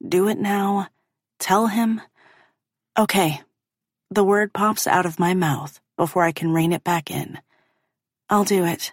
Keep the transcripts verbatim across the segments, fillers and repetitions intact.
Do it now? Tell him? Okay. The word pops out of my mouth before I can rein it back in. I'll do it.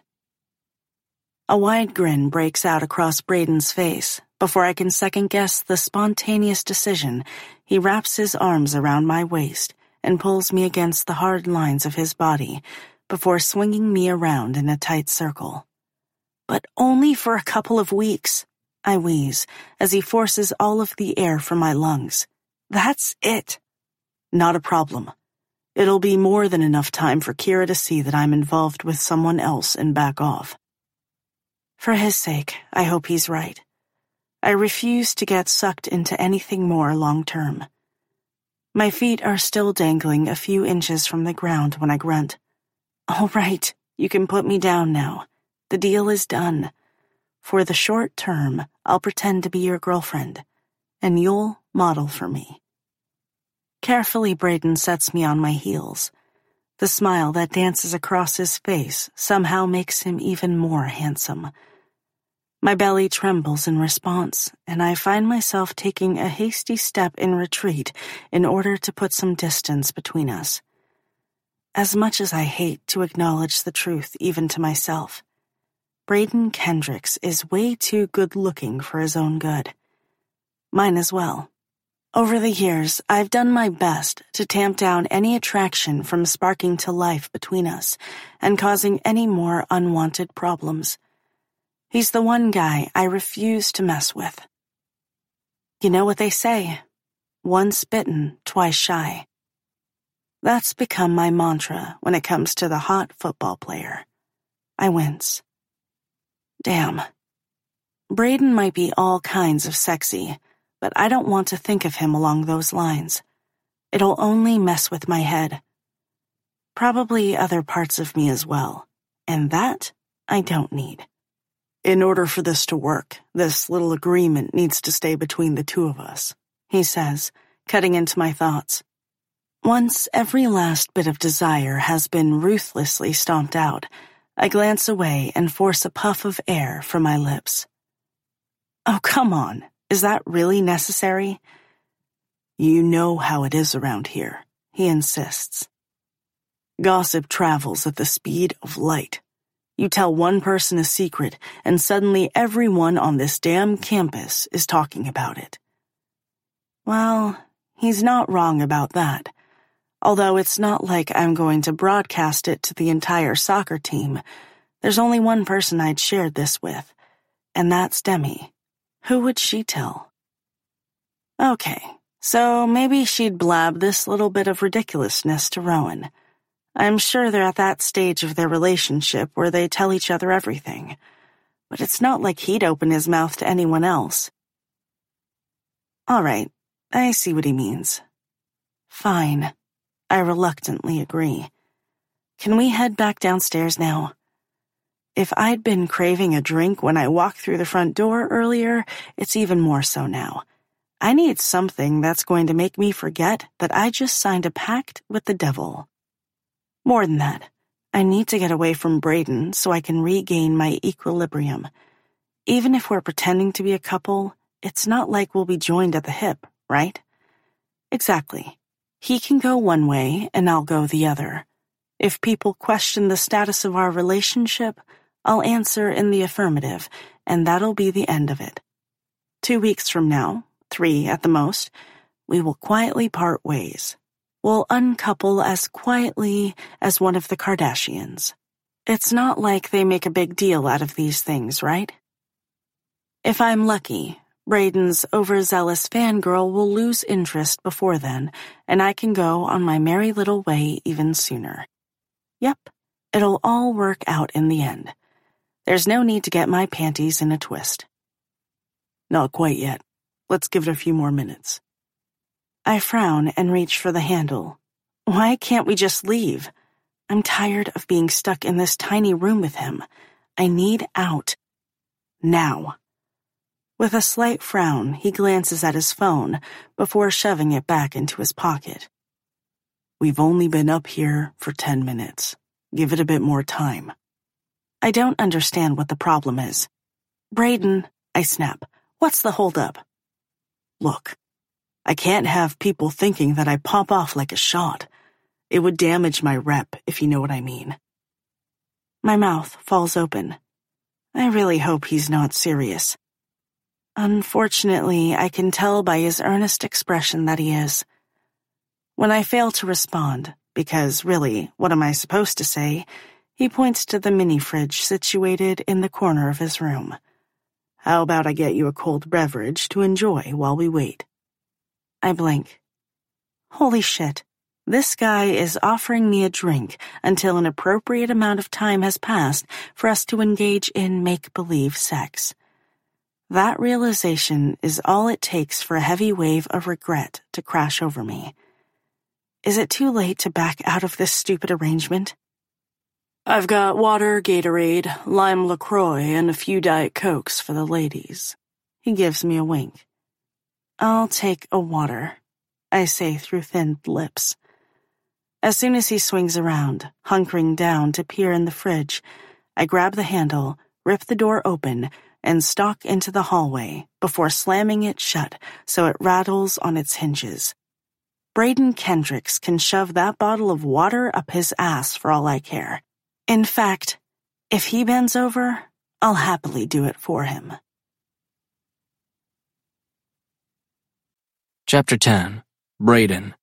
A wide grin breaks out across Braden's face. Before I can second-guess the spontaneous decision, he wraps his arms around my waist and pulls me against the hard lines of his body before swinging me around in a tight circle. But only for a couple of weeks, I wheeze as he forces all of the air from my lungs. That's it. Not a problem. It'll be more than enough time for Kira to see that I'm involved with someone else and back off. For his sake, I hope he's right. I refuse to get sucked into anything more long-term. My feet are still dangling a few inches from the ground when I grunt. All right, you can put me down now. The deal is done. For the short term, I'll pretend to be your girlfriend, and you'll model for me. Carefully, Braden sets me on my heels. The smile that dances across his face somehow makes him even more handsome. My belly trembles in response, and I find myself taking a hasty step in retreat in order to put some distance between us. As much as I hate to acknowledge the truth even to myself, Braden Kendricks is way too good-looking for his own good. Mine as well. Over the years, I've done my best to tamp down any attraction from sparking to life between us and causing any more unwanted problems. He's the one guy I refuse to mess with. You know what they say, once bitten, twice shy. That's become my mantra when it comes to the hot football player. I wince. Damn. Braden might be all kinds of sexy, but I don't want to think of him along those lines. It'll only mess with my head. Probably other parts of me as well, and that I don't need. In order for this to work, this little agreement needs to stay between the two of us, he says, cutting into my thoughts. Once every last bit of desire has been ruthlessly stomped out, I glance away and force a puff of air from my lips. Oh, come on. Is that really necessary? You know how it is around here, he insists. Gossip travels at the speed of light. You tell one person a secret, and suddenly everyone on this damn campus is talking about it. Well, he's not wrong about that. Although it's not like I'm going to broadcast it to the entire soccer team. There's only one person I'd shared this with, and that's Demi. Who would she tell? Okay, so maybe she'd blab this little bit of ridiculousness to Rowan. I'm sure they're at that stage of their relationship where they tell each other everything, but it's not like he'd open his mouth to anyone else. All right, I see what he means. Fine. I reluctantly agree. Can we head back downstairs now? If I'd been craving a drink when I walked through the front door earlier, it's even more so now. I need something that's going to make me forget that I just signed a pact with the devil. More than that, I need to get away from Braden so I can regain my equilibrium. Even if we're pretending to be a couple, it's not like we'll be joined at the hip, right? Exactly. He can go one way and I'll go the other. If people question the status of our relationship, I'll answer in the affirmative, and that'll be the end of it. Two weeks from now, three at the most, we will quietly part ways. We'll uncouple as quietly as one of the Kardashians. It's not like they make a big deal out of these things, right? If I'm lucky, Braden's overzealous fangirl will lose interest before then, and I can go on my merry little way even sooner. Yep, it'll all work out in the end. There's no need to get my panties in a twist. Not quite yet. Let's give it a few more minutes. I frown and reach for the handle. Why can't we just leave? I'm tired of being stuck in this tiny room with him. I need out. Now. With a slight frown, he glances at his phone before shoving it back into his pocket. We've only been up here for ten minutes. Give it a bit more time. I don't understand what the problem is. Braden, I snap. What's the holdup? Look, I can't have people thinking that I pop off like a shot. It would damage my rep, if you know what I mean. My mouth falls open. I really hope he's not serious. Unfortunately, I can tell by his earnest expression that he is. When I fail to respond, because really, what am I supposed to say, he points to the mini-fridge situated in the corner of his room. How about I get you a cold beverage to enjoy while we wait? I blink. Holy shit. This guy is offering me a drink until an appropriate amount of time has passed for us to engage in make-believe sex. That realization is all it takes for a heavy wave of regret to crash over me. Is it too late to back out of this stupid arrangement? I've got water, Gatorade, lime LaCroix, and a few Diet Cokes for the ladies. He gives me a wink. I'll take a water, I say through thinned lips. As soon as he swings around, hunkering down to peer in the fridge, I grab the handle, rip the door open, and stalk into the hallway before slamming it shut so it rattles on its hinges. Braden Kendricks can shove that bottle of water up his ass for all I care. In fact, if he bends over, I'll happily do it for him. Chapter ten. Braden.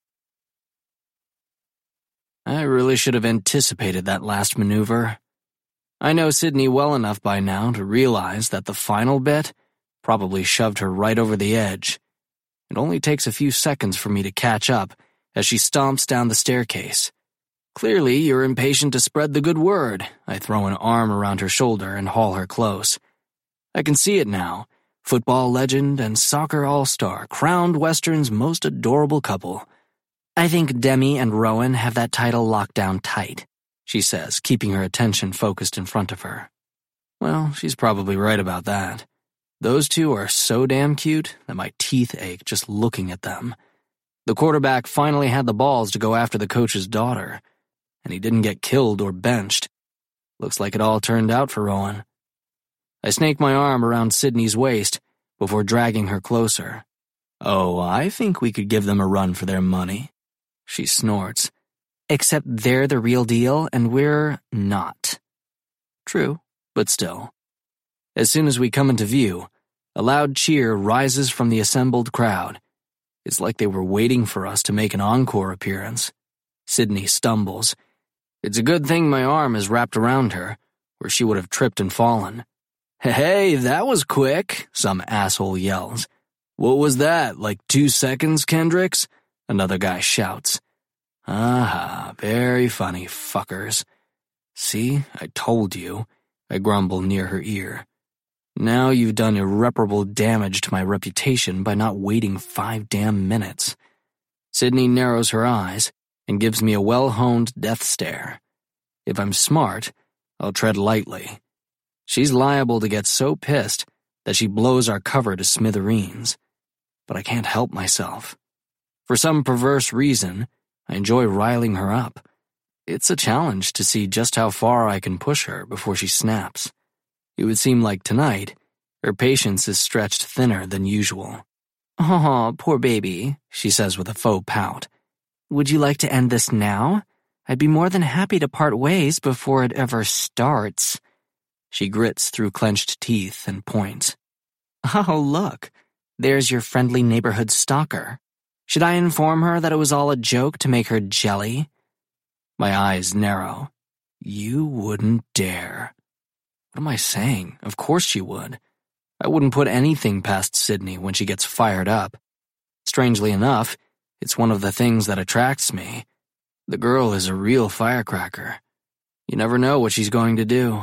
I really should have anticipated that last maneuver. I know Sydney well enough by now to realize that the final bit probably shoved her right over the edge. It only takes a few seconds for me to catch up as she stomps down the staircase. Clearly, you're impatient to spread the good word. I throw an arm around her shoulder and haul her close. I can see it now. Football legend and soccer all-star, crowned Western's most adorable couple. I think Demi and Rowan have that title locked down tight, she says, keeping her attention focused in front of her. Well, she's probably right about that. Those two are so damn cute that my teeth ache just looking at them. The quarterback finally had the balls to go after the coach's daughter, and he didn't get killed or benched. Looks like it all turned out for Rowan. I snake my arm around Sydney's waist before dragging her closer. Oh, I think we could give them a run for their money. She snorts. Except they're the real deal and we're not. True, but still. As soon as we come into view, a loud cheer rises from the assembled crowd. It's like they were waiting for us to make an encore appearance. Sydney stumbles. It's a good thing my arm is wrapped around her, or she would have tripped and fallen. Hey, that was quick, some asshole yells. What was that, like two seconds, Kendricks? Another guy shouts. Aha, very funny, fuckers. See, I told you, I grumble near her ear. Now you've done irreparable damage to my reputation by not waiting five damn minutes. Sydney narrows her eyes and gives me a well-honed death stare. If I'm smart, I'll tread lightly. She's liable to get so pissed that she blows our cover to smithereens. But I can't help myself. For some perverse reason, I enjoy riling her up. It's a challenge to see just how far I can push her before she snaps. It would seem like tonight, her patience is stretched thinner than usual. "Aw, poor baby," she says with a faux pout. "Would you like to end this now? I'd be more than happy to part ways before it ever starts." She grits through clenched teeth and points. "Oh, look, there's your friendly neighborhood stalker. Should I inform her that it was all a joke to make her jelly?" My eyes narrow. You wouldn't dare. What am I saying? Of course she would. I wouldn't put anything past Sydney when she gets fired up. Strangely enough, it's one of the things that attracts me. The girl is a real firecracker. You never know what she's going to do.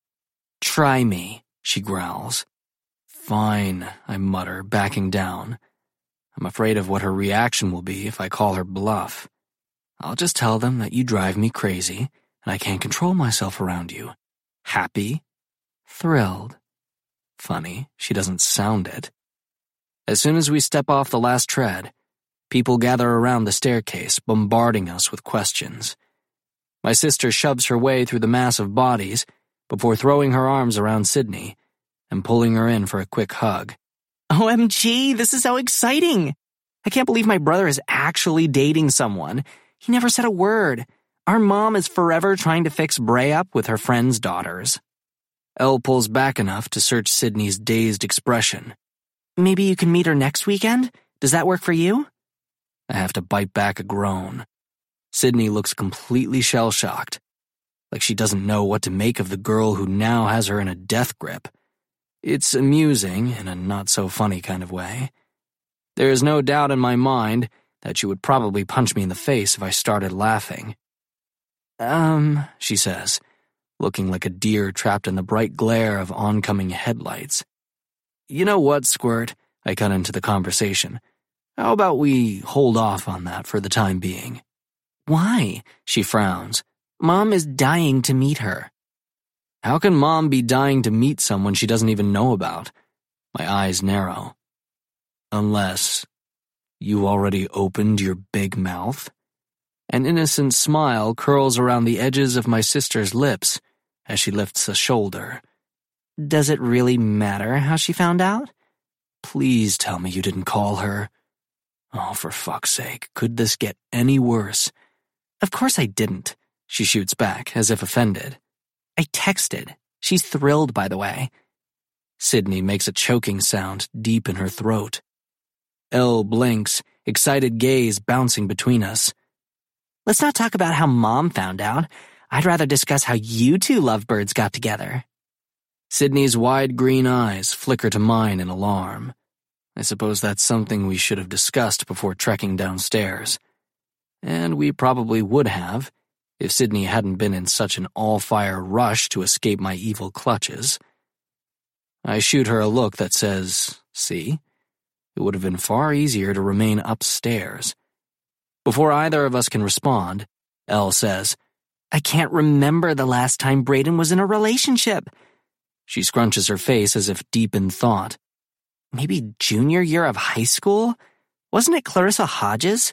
"Try me," she growls. "Fine," I mutter, backing down. I'm afraid of what her reaction will be if I call her bluff. I'll just tell them that you drive me crazy and I can't control myself around you. Happy? Thrilled. Funny, she doesn't sound it. As soon as we step off the last tread, people gather around the staircase, bombarding us with questions. My sister shoves her way through the mass of bodies before throwing her arms around Sydney and pulling her in for a quick hug. O M G, this is so exciting! I can't believe my brother is actually dating someone. He never said a word. Our mom is forever trying to fix Bray up with her friends' daughters. Elle pulls back enough to search Sydney's dazed expression. Maybe you can meet her next weekend? Does that work for you? I have to bite back a groan. Sydney looks completely shell-shocked, like she doesn't know what to make of the girl who now has her in a death grip. It's amusing in a not-so-funny kind of way. There is no doubt in my mind that she would probably punch me in the face if I started laughing. Um, she says, looking like a deer trapped in the bright glare of oncoming headlights. You know what, Squirt? I cut into the conversation. How about we hold off on that for the time being? Why? She frowns. Mom is dying to meet her. How can Mom be dying to meet someone she doesn't even know about? My eyes narrow. Unless you already opened your big mouth? An innocent smile curls around the edges of my sister's lips as she lifts a shoulder. Does it really matter how she found out? Please tell me you didn't call her. Oh, for fuck's sake, could this get any worse? Of course I didn't, she shoots back, as if offended. I texted. She's thrilled, by the way. Sydney makes a choking sound deep in her throat. Elle blinks, excited gaze bouncing between us. Let's not talk about how Mom found out. I'd rather discuss how you two lovebirds got together. Sydney's wide green eyes flicker to mine in alarm. I suppose that's something we should have discussed before trekking downstairs. And we probably would have, if Sydney hadn't been in such an all-fire rush to escape my evil clutches. I shoot her a look that says, see? It would have been far easier to remain upstairs. Before either of us can respond, Elle says, I can't remember the last time Brayden was in a relationship. She scrunches her face as if deep in thought. Maybe junior year of high school? Wasn't it Clarissa Hodges?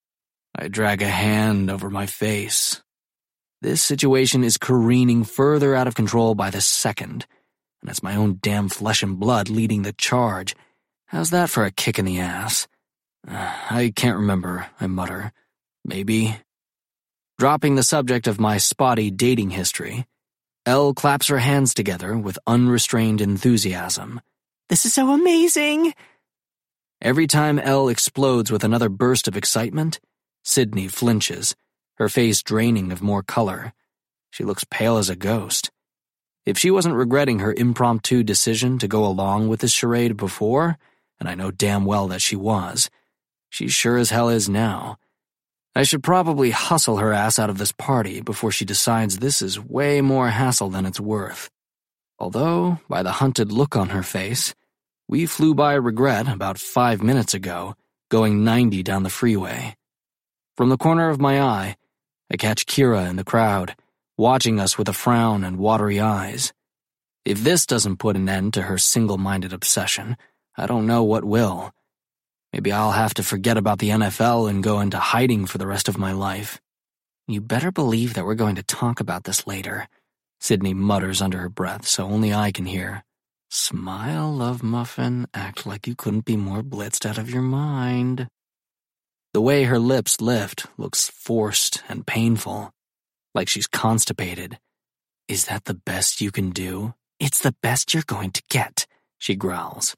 I drag a hand over my face. This situation is careening further out of control by the second, and it's my own damn flesh and blood leading the charge. How's that for a kick in the ass? Uh, I can't remember, I mutter. Maybe. Dropping the subject of my spotty dating history, Elle claps her hands together with unrestrained enthusiasm. This is so amazing! Every time Elle explodes with another burst of excitement, Sydney flinches, her face draining of more color. She looks pale as a ghost. If she wasn't regretting her impromptu decision to go along with this charade before, and I know damn well that she was, she sure as hell is now. I should probably hustle her ass out of this party before she decides this is way more hassle than it's worth. Although, by the hunted look on her face, we flew by regret about five minutes ago, going ninety down the freeway. From the corner of my eye, I catch Kira in the crowd, watching us with a frown and watery eyes. If this doesn't put an end to her single-minded obsession, I don't know what will. Maybe I'll have to forget about the N F L and go into hiding for the rest of my life. You better believe that we're going to talk about this later, Sydney mutters under her breath so only I can hear. Smile, love muffin, act like you couldn't be more blitzed out of your mind. The way her lips lift looks forced and painful, like she's constipated. Is that the best you can do? It's the best you're going to get, she growls.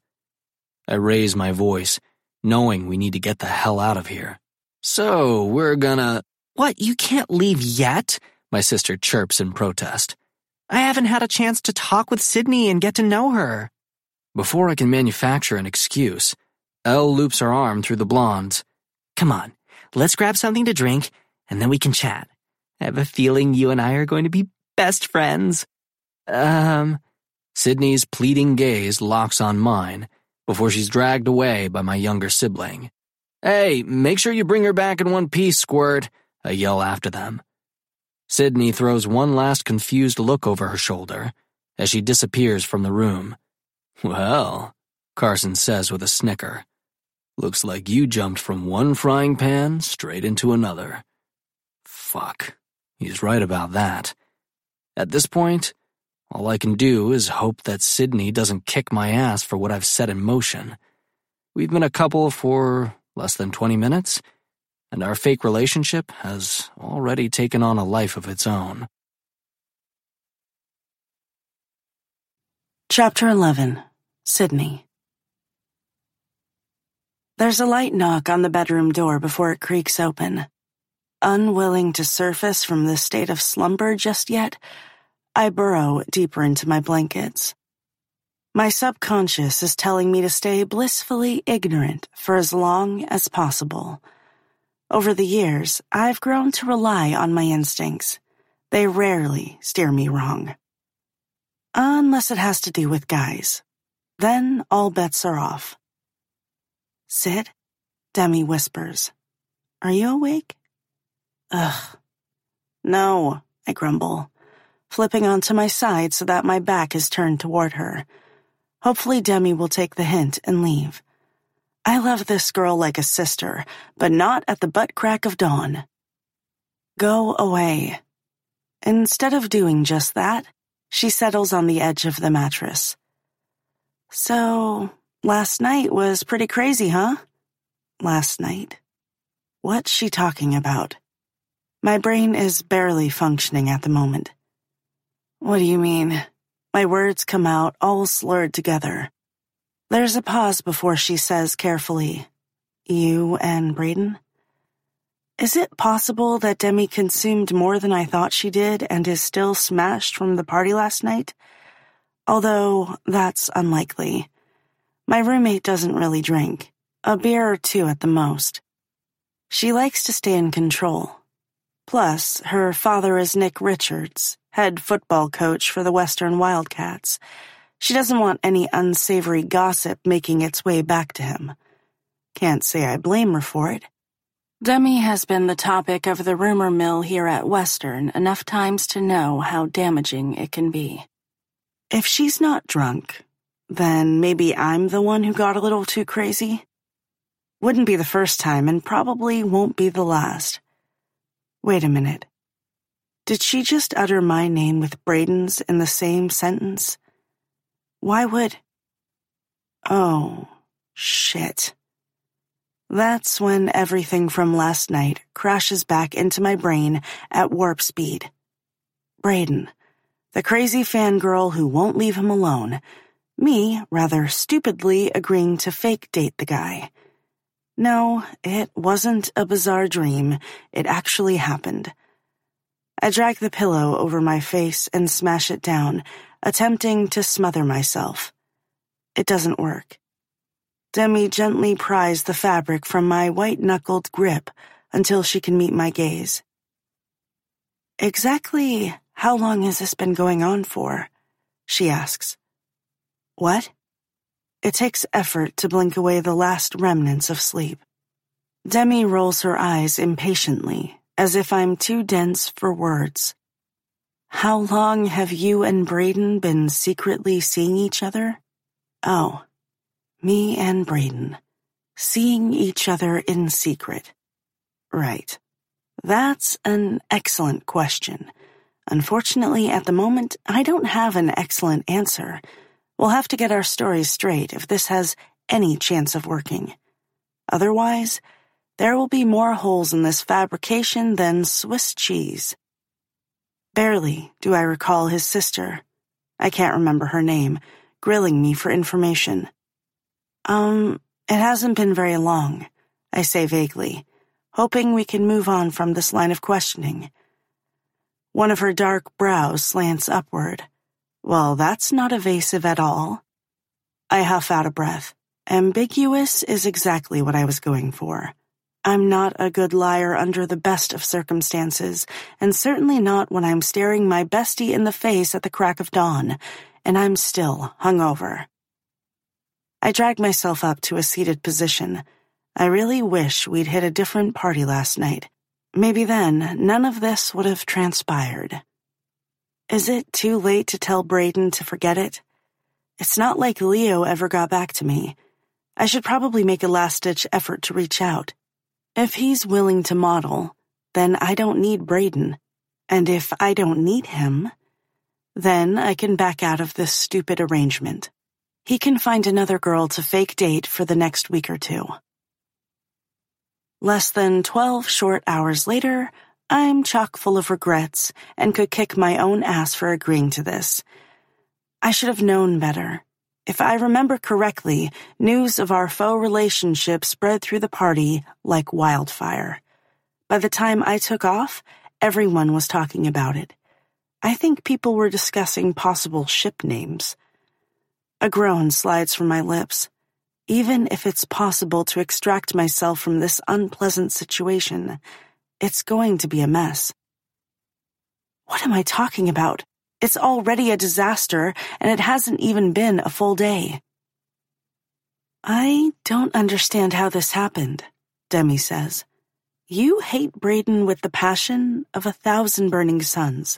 I raise my voice, knowing we need to get the hell out of here. So, we're gonna... What, you can't leave yet? My sister chirps in protest. I haven't had a chance to talk with Sydney and get to know her. Before I can manufacture an excuse, Elle loops her arm through the blonde's. Come on, let's grab something to drink, and then we can chat. I have a feeling you and I are going to be best friends. Um... Sydney's pleading gaze locks on mine before she's dragged away by my younger sibling. Hey, make sure you bring her back in one piece, Squirt, I yell after them. Sydney throws one last confused look over her shoulder as she disappears from the room. Well, Carson says with a snicker, looks like you jumped from one frying pan straight into another. Fuck, he's right about that. At this point, All I can do is hope that Sydney doesn't kick my ass for what I've set in motion. We've been a couple for less than twenty minutes, and our fake relationship has already taken on a life of its own. Chapter eleven. Sydney. There's a light knock on the bedroom door before it creaks open. Unwilling to surface from this state of slumber just yet, I burrow deeper into my blankets. My subconscious is telling me to stay blissfully ignorant for as long as possible. Over the years, I've grown to rely on my instincts. They rarely steer me wrong. Unless it has to do with guys. Then all bets are off. "Sid?" Demi whispers. "Are you awake?" Ugh. "No," I grumble, flipping onto my side so that my back is turned toward her. Hopefully Demi will take the hint and leave. I love this girl like a sister, but not at the butt crack of dawn. "Go away." Instead of doing just that, she settles on the edge of the mattress. "So, last night was pretty crazy, huh?" Last night? What's she talking about? My brain is barely functioning at the moment. "What do you mean?" My words come out all slurred together. There's a pause before she says carefully, "You and Braden?" Is it possible that Demi consumed more than I thought she did and is still smashed from the party last night? Although, that's unlikely. My roommate doesn't really drink, a beer or two at the most. She likes to stay in control. Plus, her father is Nick Richards, head football coach for the Western Wildcats. She doesn't want any unsavory gossip making its way back to him. Can't say I blame her for it. Demi has been the topic of the rumor mill here at Western enough times to know how damaging it can be. If she's not drunk, then maybe I'm the one who got a little too crazy. Wouldn't be the first time and probably won't be the last. Wait a minute. Did she just utter my name with Braden's in the same sentence? Why would... Oh, shit. That's when everything from last night crashes back into my brain at warp speed. Braden, the crazy fangirl who won't leave him alone. Me, rather stupidly, agreeing to fake date the guy. No, it wasn't a bizarre dream. It actually happened. I drag the pillow over my face and smash it down, attempting to smother myself. It doesn't work. Demi gently pries the fabric from my white-knuckled grip until she can meet my gaze. "Exactly how long has this been going on for?" she asks. "What?" It takes effort to blink away the last remnants of sleep. Demi rolls her eyes impatiently, as if I'm too dense for words. "How long have you and Braden been secretly seeing each other?" Oh, me and Braden. Seeing each other in secret. Right. That's an excellent question. Unfortunately, at the moment, I don't have an excellent answer. We'll have to get our stories straight if this has any chance of working. Otherwise, there will be more holes in this fabrication than Swiss cheese. Barely do I recall his sister. I can't remember her name, grilling me for information. Um, it hasn't been very long, I say vaguely, hoping we can move on from this line of questioning. One of her dark brows slants upward. Well, that's not evasive at all. I huff out a breath. Ambiguous is exactly what I was going for. I'm not a good liar under the best of circumstances, and certainly not when I'm staring my bestie in the face at the crack of dawn, and I'm still hungover. I drag myself up to a seated position. I really wish we'd hit a different party last night. Maybe then none of this would have transpired. Is it too late to tell Braden to forget it? It's not like Leo ever got back to me. I should probably make a last-ditch effort to reach out. If he's willing to model, then I don't need Braden. And if I don't need him, Then I can back out of this stupid arrangement. He can find another girl to fake date for the next week or two. Less than twelve short hours later, I'm chock full of regrets and could kick my own ass for agreeing to this. I should have known better. If I remember correctly, news of our faux relationship spread through the party like wildfire. By the time I took off, everyone was talking about it. I think people were discussing possible ship names. A groan slides from my lips. Even if it's possible to extract myself from this unpleasant situation, it's going to be a mess. What am I talking about? It's already a disaster, and it hasn't even been a full day. I don't understand how this happened, Demi says. You hate Brayden with the passion of a thousand burning suns.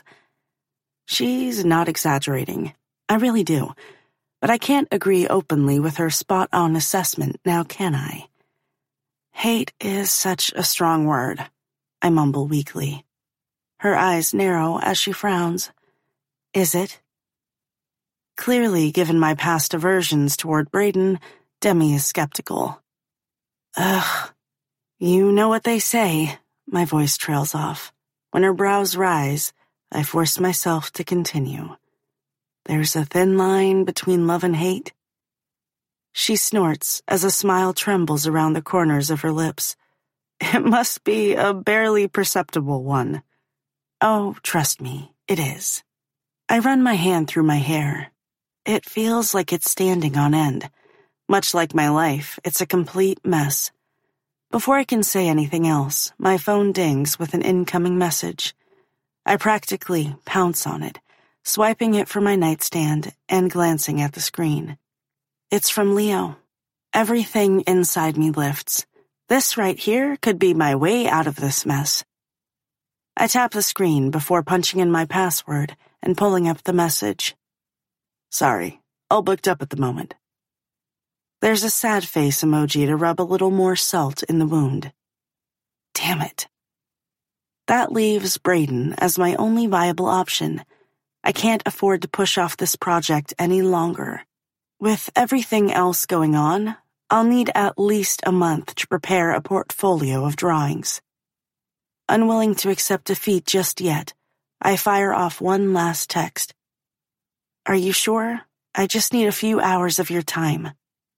She's not exaggerating. I really do. But I can't agree openly with her spot-on assessment, now can I? Hate is such a strong word, I mumble weakly. Her eyes narrow as she frowns. Is it? Clearly, given my past aversions toward Brayden, Demi is skeptical. Ugh. You know what they say, my voice trails off. When her brows rise, I force myself to continue. There's a thin line between love and hate. She snorts as a smile trembles around the corners of her lips. It must be a barely perceptible one. Oh, trust me, it is. I run my hand through my hair. It feels like it's standing on end. Much like my life, it's a complete mess. Before I can say anything else, my phone dings with an incoming message. I practically pounce on it, swiping it from my nightstand and glancing at the screen. It's from Leo. Everything inside me lifts. This right here could be my way out of this mess. I tap the screen before punching in my password and pulling up the message. Sorry, all booked up at the moment. There's a sad face emoji to rub a little more salt in the wound. Damn it. That leaves Brayden as my only viable option. I can't afford to push off this project any longer. With everything else going on, I'll need at least a month to prepare a portfolio of drawings. Unwilling to accept defeat just yet, I fire off one last text. Are you sure? I just need a few hours of your time.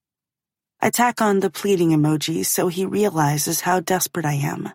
I tack on the pleading emoji so he realizes how desperate I am.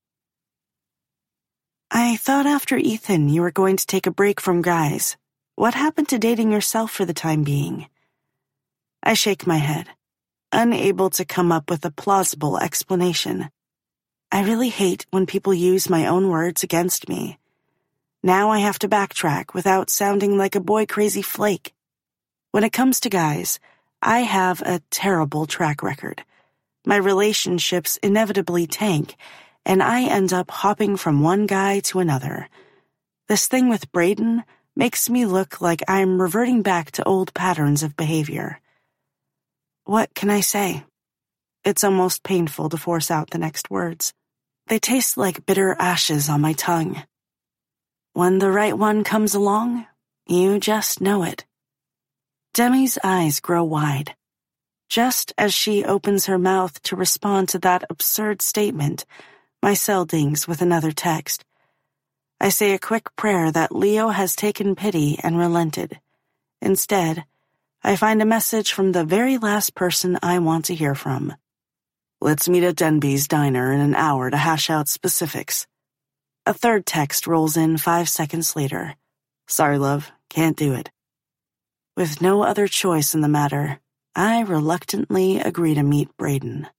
I thought after Ethan you were going to take a break from guys. What happened to dating yourself for the time being? I shake my head, unable to come up with a plausible explanation. I really hate when people use my own words against me. Now I have to backtrack without sounding like a boy-crazy flake. When it comes to guys, I have a terrible track record. My relationships inevitably tank, and I end up hopping from one guy to another. This thing with Brayden makes me look like I'm reverting back to old patterns of behavior. What can I say? It's almost painful to force out the next words. They taste like bitter ashes on my tongue. When the right one comes along, you just know it. Demi's eyes grow wide. Just as she opens her mouth to respond to that absurd statement, my cell dings with another text. I say a quick prayer that Leo has taken pity and relented. Instead, I find a message from the very last person I want to hear from. Let's meet at Denby's diner in an hour to hash out specifics. A third text rolls in five seconds later. Sorry, love, can't do it. With no other choice in the matter, I reluctantly agree to meet Brayden.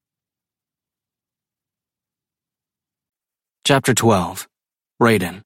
Chapter twelve. Brayden.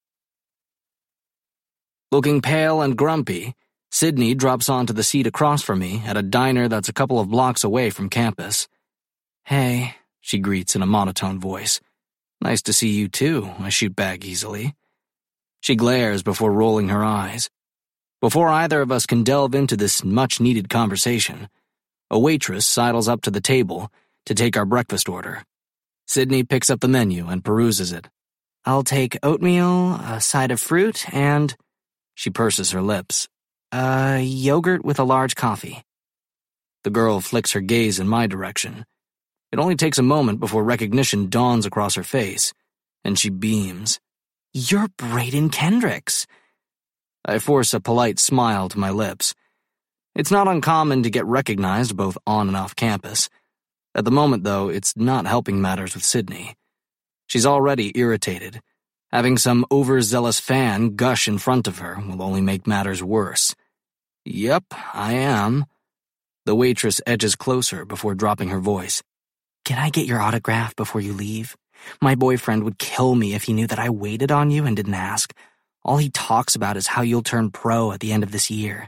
Looking pale and grumpy, Sydney drops onto the seat across from me at a diner that's a couple of blocks away from campus. Hey, she greets in a monotone voice. Nice to see you too, I shoot back easily. She glares before rolling her eyes. Before either of us can delve into this much-needed conversation, a waitress sidles up to the table to take our breakfast order. Sydney picks up the menu and peruses it. I'll take oatmeal, a side of fruit, and... She purses her lips. Uh, yogurt with a large coffee. The girl flicks her gaze in my direction. It only takes a moment before recognition dawns across her face, and she beams. You're Brayden Kendricks. I force a polite smile to my lips. It's not uncommon to get recognized both on and off campus. At the moment, though, it's not helping matters with Sydney. She's already irritated. Having some overzealous fan gush in front of her will only make matters worse. Yep, I am. The waitress edges closer before dropping her voice. Can I get your autograph before you leave? My boyfriend would kill me if he knew that I waited on you and didn't ask. All he talks about is how you'll turn pro at the end of this year.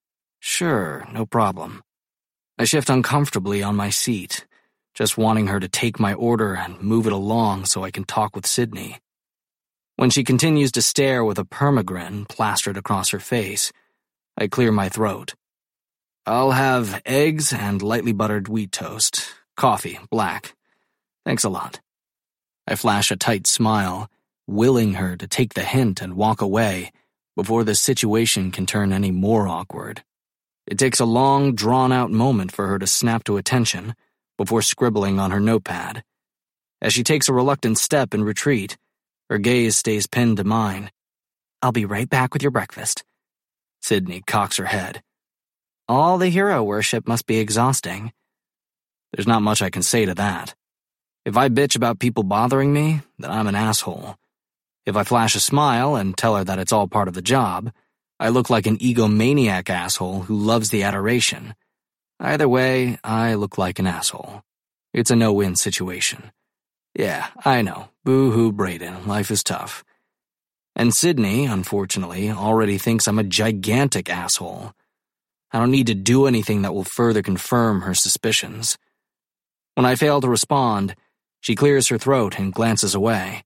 Sure, no problem. I shift uncomfortably on my seat, just wanting her to take my order and move it along so I can talk with Sydney. When she continues to stare with a permagrin plastered across her face, I clear my throat. I'll have eggs and lightly buttered wheat toast. Coffee, black. Thanks a lot. I flash a tight smile, willing her to take the hint and walk away before the situation can turn any more awkward. It takes a long, drawn-out moment for her to snap to attention before scribbling on her notepad. As she takes a reluctant step in retreat, her gaze stays pinned to mine. I'll be right back with your breakfast. Sydney cocks her head. All the hero worship must be exhausting. There's not much I can say to that. If I bitch about people bothering me, then I'm an asshole. If I flash a smile and tell her that it's all part of the job, I look like an egomaniac asshole who loves the adoration. Either way, I look like an asshole. It's a no-win situation. Yeah, I know. Boo-hoo, Brayden. Life is tough. And Sydney, unfortunately, already thinks I'm a gigantic asshole. I don't need to do anything that will further confirm her suspicions. When I fail to respond, she clears her throat and glances away.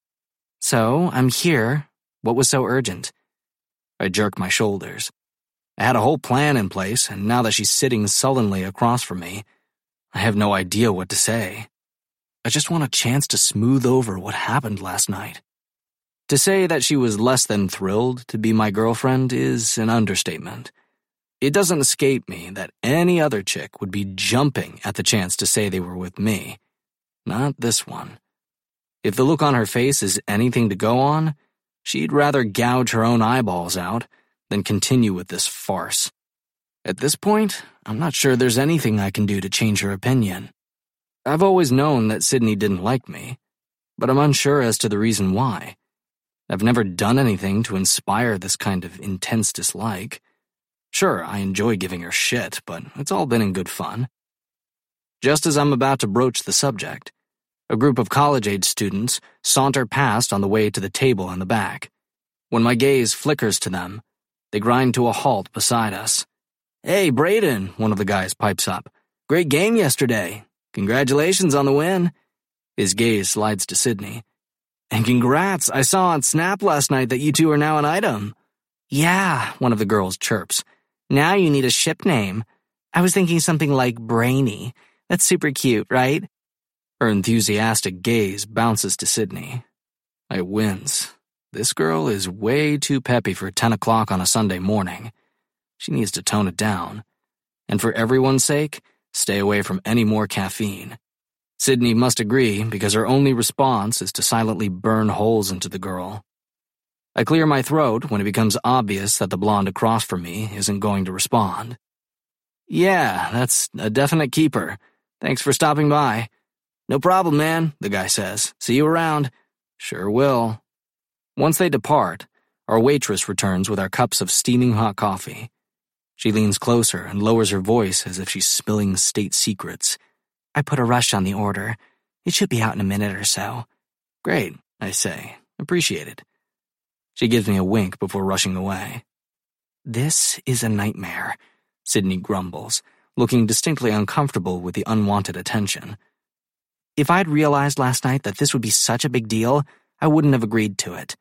So, I'm here. What was so urgent? I jerk my shoulders. I had a whole plan in place, and now that she's sitting sullenly across from me, I have no idea what to say. I just want a chance to smooth over what happened last night. To say that she was less than thrilled to be my girlfriend is an understatement. It doesn't escape me that any other chick would be jumping at the chance to say they were with me. Not this one. If the look on her face is anything to go on, she'd rather gouge her own eyeballs out than continue with this farce. At this point, I'm not sure there's anything I can do to change her opinion. I've always known that Sydney didn't like me, but I'm unsure as to the reason why. I've never done anything to inspire this kind of intense dislike. Sure, I enjoy giving her shit, but it's all been in good fun. Just as I'm about to broach the subject, a group of college-age students saunter past on the way to the table in the back. When my gaze flickers to them, they grind to a halt beside us. Hey, Brayden, one of the guys pipes up. Great game yesterday. Congratulations on the win. His gaze slides to Sydney. And congrats, I saw on Snap last night that you two are now an item. Yeah, one of the girls chirps. Now you need a ship name. I was thinking something like Brainy. That's super cute, right? Her enthusiastic gaze bounces to Sydney. I wince. This girl is way too peppy for ten o'clock on a Sunday morning. She needs to tone it down. And for everyone's sake, stay away from any more caffeine. Sydney must agree because her only response is to silently burn holes into the girl. I clear my throat when it becomes obvious that the blonde across from me isn't going to respond. Yeah, that's a definite keeper. Thanks for stopping by. No problem, man, the guy says. See you around. Sure will. Once they depart, our waitress returns with our cups of steaming hot coffee. She leans closer and lowers her voice as if she's spilling state secrets. I put a rush on the order. It should be out in a minute or so. Great, I say. Appreciate it. She gives me a wink before rushing away. This is a nightmare, Sydney grumbles, looking distinctly uncomfortable with the unwanted attention. If I'd realized last night that this would be such a big deal, I wouldn't have agreed to it.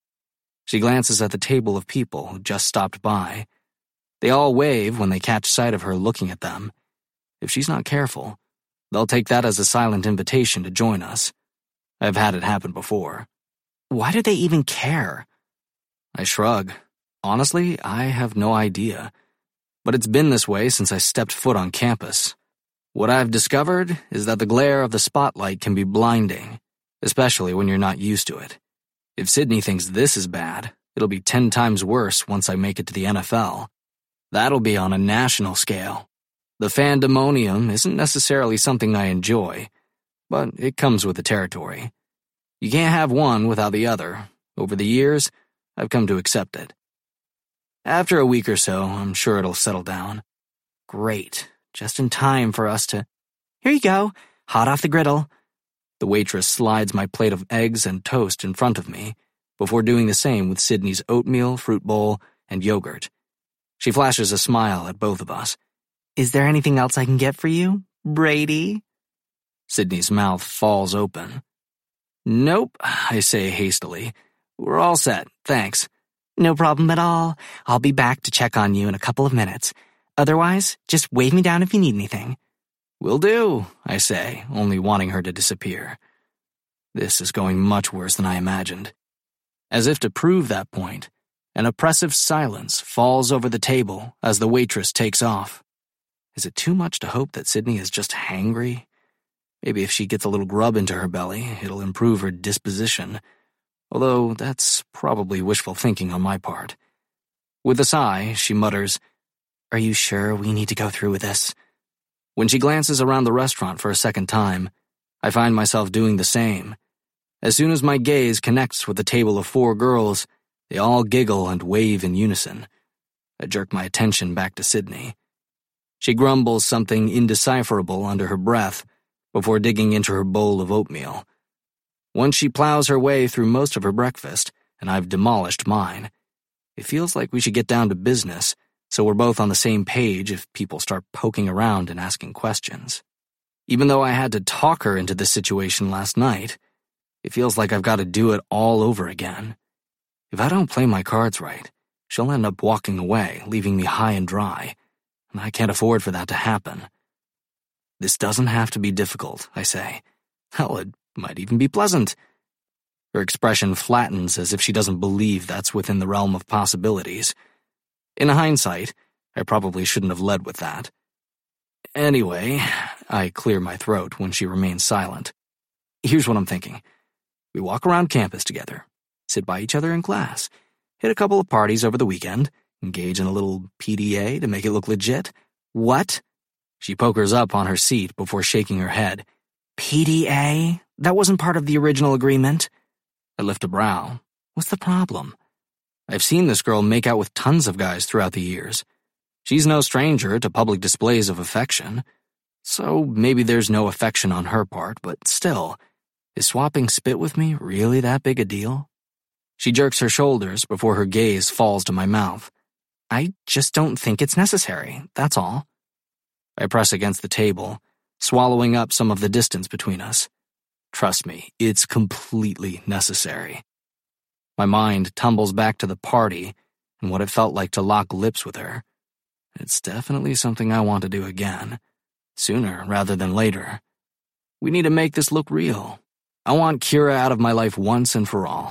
She glances at the table of people who just stopped by. They all wave when they catch sight of her looking at them. If she's not careful, they'll take that as a silent invitation to join us. I've had it happen before. Why do they even care? I shrug. Honestly, I have no idea. But it's been this way since I stepped foot on campus. What I've discovered is that the glare of the spotlight can be blinding, especially when you're not used to it. If Sydney thinks this is bad, it'll be ten times worse once I make it to the N F L. That'll be on a national scale. The fandemonium isn't necessarily something I enjoy, but it comes with the territory. You can't have one without the other. Over the years, I've come to accept it. After a week or so, I'm sure it'll settle down. Great. Just in time for us to... Here you go, hot off the griddle. The waitress slides my plate of eggs and toast in front of me, before doing the same with Sydney's oatmeal, fruit bowl, and yogurt. She flashes a smile at both of us. Is there anything else I can get for you, Brady? Sydney's mouth falls open. Nope, I say hastily. We're all set, thanks. No problem at all. I'll be back to check on you in a couple of minutes. Otherwise, just wave me down if you need anything. Will do, I say, only wanting her to disappear. This is going much worse than I imagined. As if to prove that point, an oppressive silence falls over the table as the waitress takes off. Is it too much to hope that Sydney is just hangry? Maybe if she gets a little grub into her belly, it'll improve her disposition. Although that's probably wishful thinking on my part. With a sigh, she mutters, Are you sure we need to go through with this? When she glances around the restaurant for a second time, I find myself doing the same. As soon as my gaze connects with the table of four girls, they all giggle and wave in unison. I jerk my attention back to Sydney. She grumbles something indecipherable under her breath before digging into her bowl of oatmeal. Once she plows her way through most of her breakfast, and I've demolished mine, it feels like we should get down to business, so we're both on the same page if people start poking around and asking questions. Even though I had to talk her into this situation last night, it feels like I've got to do it all over again. If I don't play my cards right, she'll end up walking away, leaving me high and dry, and I can't afford for that to happen. This doesn't have to be difficult, I say. Hell, it might even be pleasant. Her expression flattens as if she doesn't believe that's within the realm of possibilities. In hindsight, I probably shouldn't have led with that. Anyway, I clear my throat when she remains silent. Here's what I'm thinking. We walk around campus together, sit by each other in class, hit a couple of parties over the weekend, engage in a little P D A to make it look legit. What? She pokers up on her seat before shaking her head. P D A? That wasn't part of the original agreement. I lift a brow. What's the problem? I've seen this girl make out with tons of guys throughout the years. She's no stranger to public displays of affection. So maybe there's no affection on her part, but still, is swapping spit with me really that big a deal? She jerks her shoulders before her gaze falls to my mouth. I just don't think it's necessary, that's all. I press against the table, swallowing up some of the distance between us. Trust me, it's completely necessary. My mind tumbles back to the party and what it felt like to lock lips with her. It's definitely something I want to do again, sooner rather than later. We need to make this look real. I want Kira out of my life once and for all.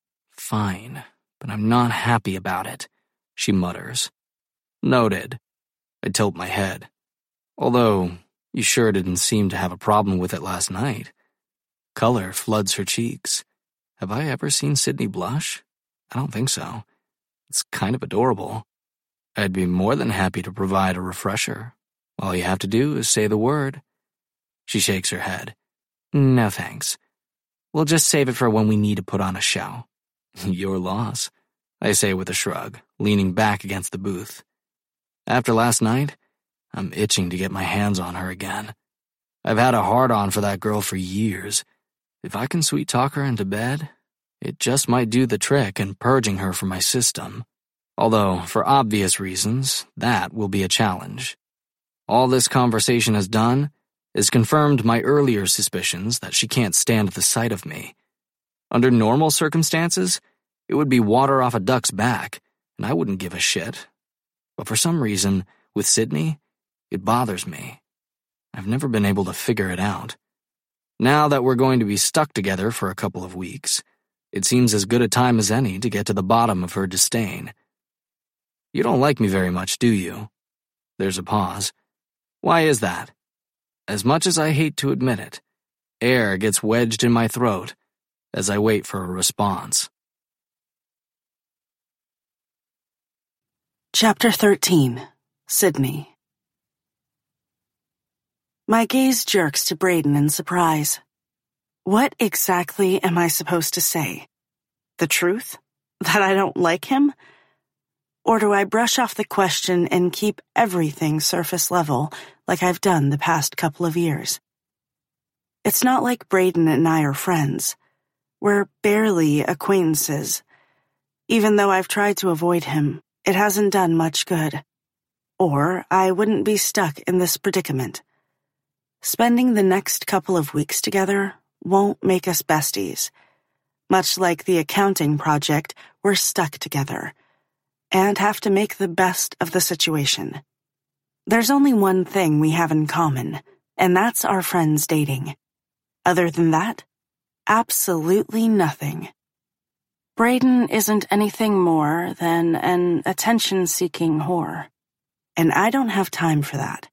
Fine, but I'm not happy about it, she mutters. Noted. I tilt my head. Although, you sure didn't seem to have a problem with it last night. Color floods her cheeks. Have I ever seen Sydney blush? I don't think so. It's kind of adorable. I'd be more than happy to provide a refresher. All you have to do is say the word. She shakes her head. No thanks. We'll just save it for when we need to put on a show. Your loss, I say with a shrug, leaning back against the booth. After last night, I'm itching to get my hands on her again. I've had a hard-on for that girl for years. If I can sweet-talk her into bed, it just might do the trick in purging her from my system. Although, for obvious reasons, that will be a challenge. All this conversation has done is confirmed my earlier suspicions that she can't stand the sight of me. Under normal circumstances, it would be water off a duck's back, and I wouldn't give a shit. But for some reason, with Sydney, it bothers me. I've never been able to figure it out. Now that we're going to be stuck together for a couple of weeks, it seems as good a time as any to get to the bottom of her disdain. You don't like me very much, do you? There's a pause. Why is that? As much as I hate to admit it, air gets wedged in my throat as I wait for a response. Chapter thirteen. Sydney. My gaze jerks to Braden in surprise. What exactly am I supposed to say? The truth? That I don't like him? Or do I brush off the question and keep everything surface level like I've done the past couple of years? It's not like Braden and I are friends. We're barely acquaintances. Even though I've tried to avoid him, it hasn't done much good. Or I wouldn't be stuck in this predicament. Spending the next couple of weeks together won't make us besties. Much like the accounting project, we're stuck together and have to make the best of the situation. There's only one thing we have in common, and that's our friends dating. Other than that, absolutely nothing. Braden isn't anything more than an attention-seeking whore, and I don't have time for that.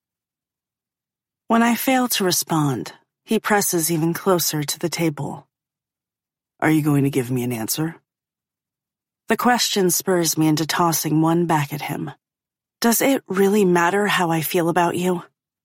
When I fail to respond, he presses even closer to the table. Are you going to give me an answer? The question spurs me into tossing one back at him. Does it really matter how I feel about you?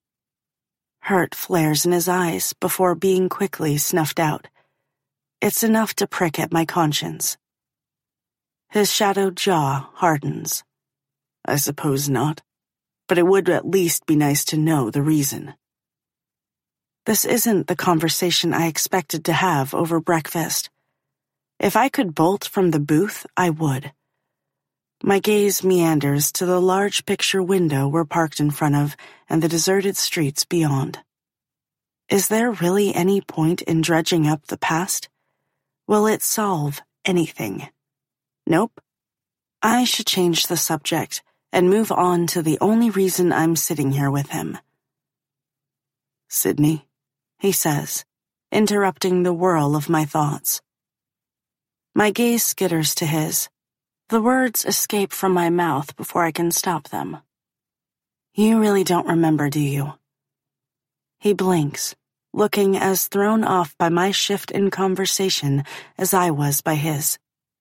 Hurt flares in his eyes before being quickly snuffed out. It's enough to prick at my conscience. His shadowed jaw hardens. I suppose not, but it would at least be nice to know the reason. This isn't the conversation I expected to have over breakfast. If I could bolt from the booth, I would. My gaze meanders to the large picture window we're parked in front of and the deserted streets beyond. Is there really any point in dredging up the past? Will it solve anything? Nope. I should change the subject and move on to the only reason I'm sitting here with him. Sydney, he says, interrupting the whirl of my thoughts. My gaze skitters to his. The words escape from my mouth before I can stop them. You really don't remember, do you? He blinks, looking as thrown off by my shift in conversation as I was by his.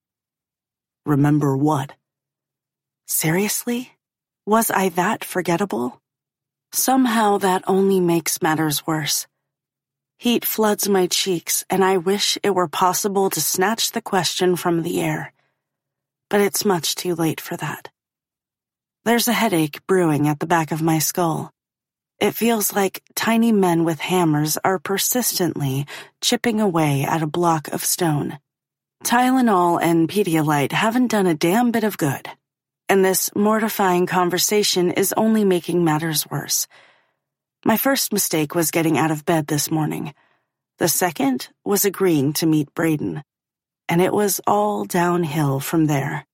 Remember what? Seriously? Was I that forgettable? Somehow that only makes matters worse. Heat floods my cheeks, and I wish it were possible to snatch the question from the air. But it's much too late for that. There's a headache brewing at the back of my skull. It feels like tiny men with hammers are persistently chipping away at a block of stone. Tylenol and Pedialyte haven't done a damn bit of good, and this mortifying conversation is only making matters worse. My first mistake was getting out of bed this morning. The second was agreeing to meet Braden, and it was all downhill from there.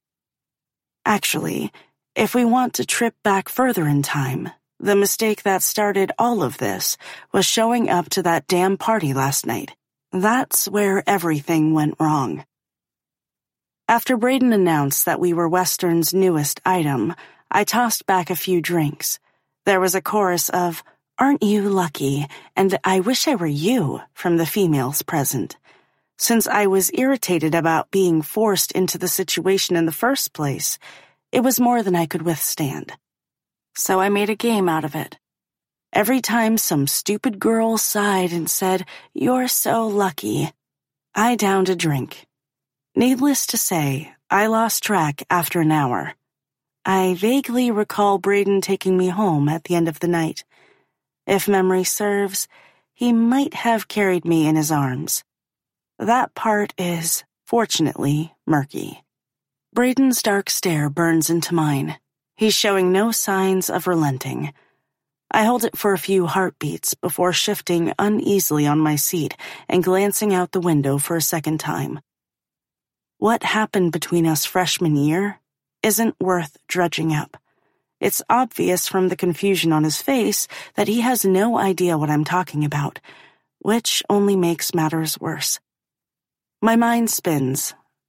Actually, if we want to trip back further in time, the mistake that started all of this was showing up to that damn party last night. That's where everything went wrong. After Braden announced that we were Western's newest item, I tossed back a few drinks. There was a chorus of, "Aren't you lucky?" and "I wish I were you" from the females present. Since I was irritated about being forced into the situation in the first place, it was more than I could withstand. So I made a game out of it. Every time some stupid girl sighed and said, "You're so lucky," I downed a drink. Needless to say, I lost track after an hour. I vaguely recall Braden taking me home at the end of the night. If memory serves, he might have carried me in his arms. That part is, fortunately, murky. Braden's dark stare burns into mine. He's showing no signs of relenting. I hold it for a few heartbeats before shifting uneasily on my seat and glancing out the window for a second time. What happened between us freshman year isn't worth dredging up. It's obvious from the confusion on his face that he has no idea what I'm talking about, which only makes matters worse. My mind spins,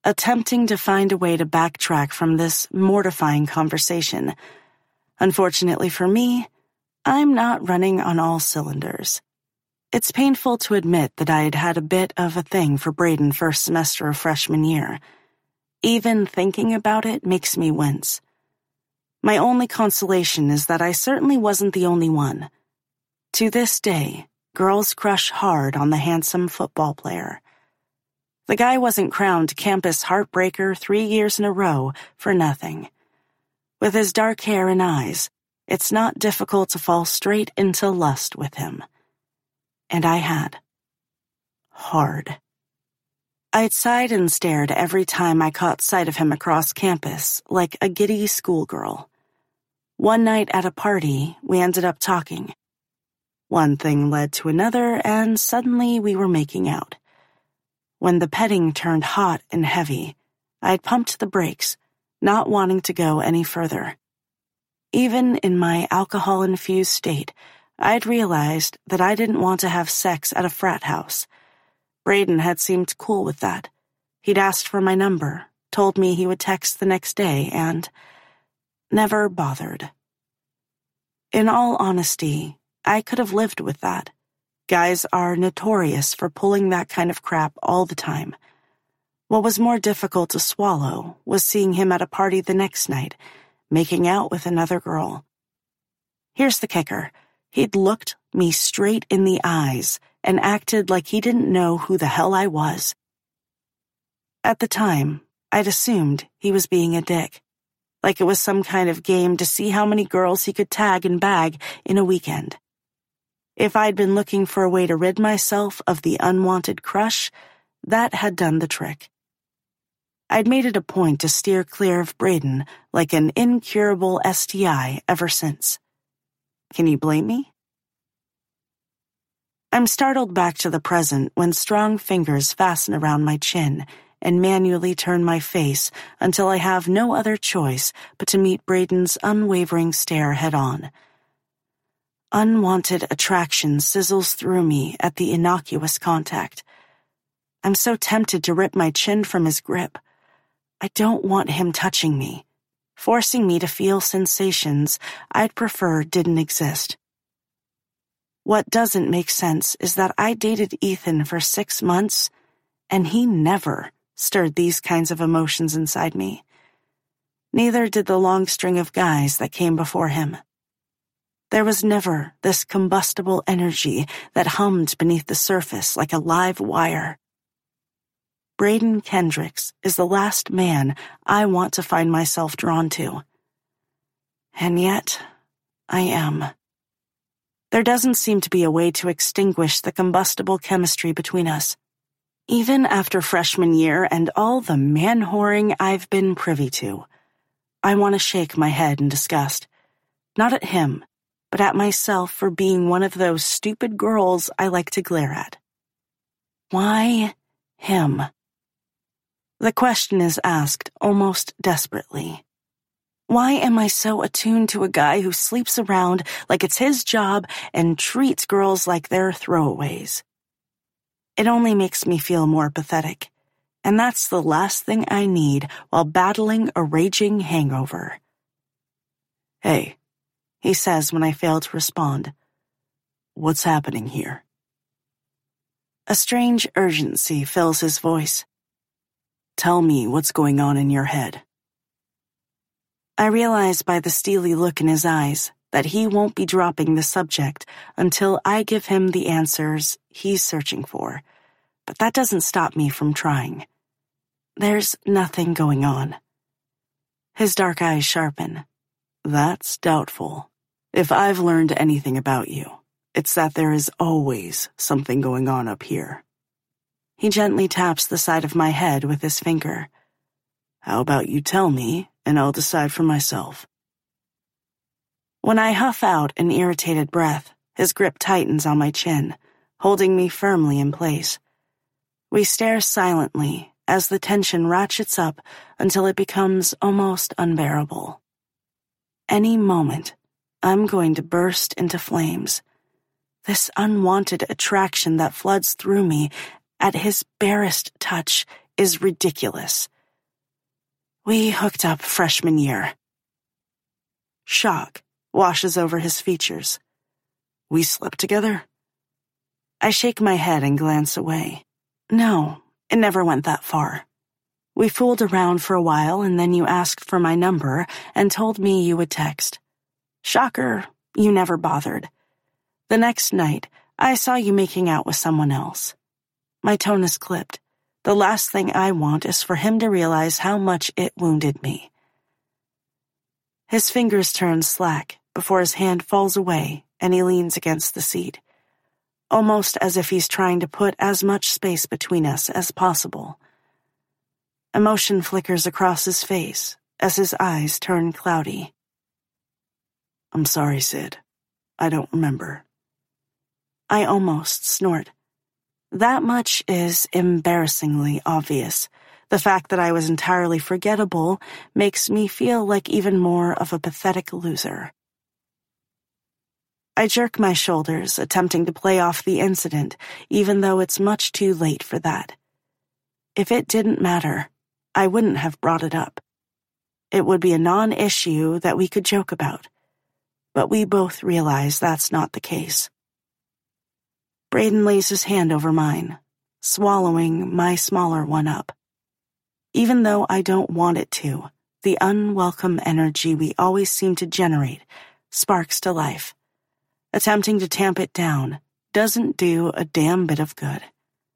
attempting to find a way to backtrack from this mortifying conversation. Unfortunately for me, I'm not running on all cylinders. It's painful to admit that I had had a bit of a thing for Braden first semester of freshman year. Even thinking about it makes me wince. My only consolation is that I certainly wasn't the only one. To this day, girls crush hard on the handsome football player. The guy wasn't crowned campus heartbreaker three years in a row for nothing. With his dark hair and eyes, it's not difficult to fall straight into lust with him. And I had. Hard. I'd sighed and stared every time I caught sight of him across campus, like a giddy schoolgirl. One night at a party, we ended up talking. One thing led to another, and suddenly we were making out. When the petting turned hot and heavy, I'd pumped the brakes, not wanting to go any further. Even in my alcohol-infused state, I'd realized that I didn't want to have sex at a frat house. Braden had seemed cool with that. He'd asked for my number, told me he would text the next day, and never bothered. In all honesty, I could have lived with that. Guys are notorious for pulling that kind of crap all the time. What was more difficult to swallow was seeing him at a party the next night, making out with another girl. Here's the kicker. He'd looked me straight in the eyes and acted like he didn't know who the hell I was. At the time, I'd assumed he was being a dick, like it was some kind of game to see how many girls he could tag and bag in a weekend. If I'd been looking for a way to rid myself of the unwanted crush, that had done the trick. I'd made it a point to steer clear of Braden like an incurable S T I ever since. Can you blame me? I'm startled back to the present when strong fingers fasten around my chin and manually turn my face until I have no other choice but to meet Braden's unwavering stare head-on. Unwanted attraction sizzles through me at the innocuous contact. I'm so tempted to rip my chin from his grip. I don't want him touching me, forcing me to feel sensations I'd prefer didn't exist. What doesn't make sense is that I dated Ethan for six months, and he never stirred these kinds of emotions inside me. Neither did the long string of guys that came before him. There was never this combustible energy that hummed beneath the surface like a live wire. Braden Kendricks is the last man I want to find myself drawn to. And yet, I am. There doesn't seem to be a way to extinguish the combustible chemistry between us. Even after freshman year and all the man-whoring I've been privy to, I want to shake my head in disgust. Not at him, but at myself for being one of those stupid girls I like to glare at. Why him? The question is asked almost desperately. Why am I so attuned to a guy who sleeps around like it's his job and treats girls like they're throwaways? It only makes me feel more pathetic, and that's the last thing I need while battling a raging hangover. Hey, he says when I fail to respond. What's happening here? A strange urgency fills his voice. Tell me what's going on in your head. I realize by the steely look in his eyes that he won't be dropping the subject until I give him the answers he's searching for, but that doesn't stop me from trying. There's nothing going on. His dark eyes sharpen. That's doubtful. If I've learned anything about you, it's that there is always something going on up here. He gently taps the side of my head with his finger. How about you tell me, and I'll decide for myself. When I huff out an irritated breath, his grip tightens on my chin, holding me firmly in place. We stare silently as the tension ratchets up until it becomes almost unbearable. Any moment, I'm going to burst into flames. This unwanted attraction that floods through me at his barest touch is ridiculous. We hooked up freshman year. Shock washes over his features. We slept together? I shake my head and glance away. No, it never went that far. We fooled around for a while and then you asked for my number and told me you would text. Shocker, you never bothered. The next night, I saw you making out with someone else. My tone is clipped. The last thing I want is for him to realize how much it wounded me. His fingers turn slack before his hand falls away and he leans against the seat, almost as if he's trying to put as much space between us as possible. Emotion flickers across his face as his eyes turn cloudy. I'm sorry, Sid. I don't remember. I almost snort. That much is embarrassingly obvious. The fact that I was entirely forgettable makes me feel like even more of a pathetic loser. I jerk my shoulders, attempting to play off the incident, even though it's much too late for that. If it didn't matter, I wouldn't have brought it up. It would be a non-issue that we could joke about. But we both realize that's not the case. Braden lays his hand over mine, swallowing my smaller one up. Even though I don't want it to, the unwelcome energy we always seem to generate sparks to life. Attempting to tamp it down doesn't do a damn bit of good.